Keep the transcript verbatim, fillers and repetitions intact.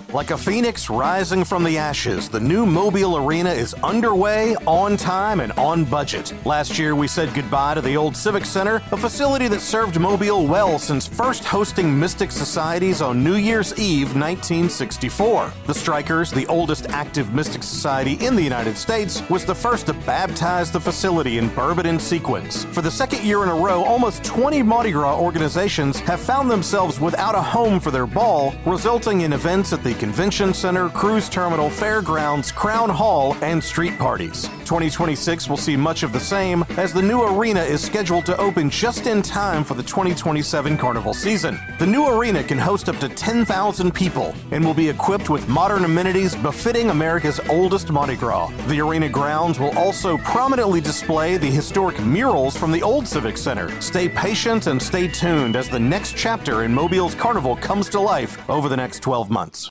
Like a phoenix rising from the ashes, the new Mobile Arena is underway, on time, and on budget. Last year, we said goodbye to the old Civic Center, a facility that served Mobile well since first hosting Mystic Societies on New Year's Eve nineteen sixty-four. The Strikers, the oldest active Mystic Society in the United States, was the first to baptize the facility in bourbon and sequins. For the second year in a row, almost twenty Mardi Gras organizations have found themselves without a home for their ball, resulting in events at the Convention Center, Cruise Terminal, Fairgrounds, Crown Hall, and street parties. twenty twenty-six will see much of the same, as the new arena is scheduled to open just in time for the twenty twenty-seven Carnival season. The new arena can host up to ten thousand people and will be equipped with modern amenities befitting America's oldest Mardi Gras. The arena grounds will also prominently display the historic murals from the old Civic Center. Stay patient and stay tuned as the next chapter in Mobile's Carnival comes to life over the next twelve months.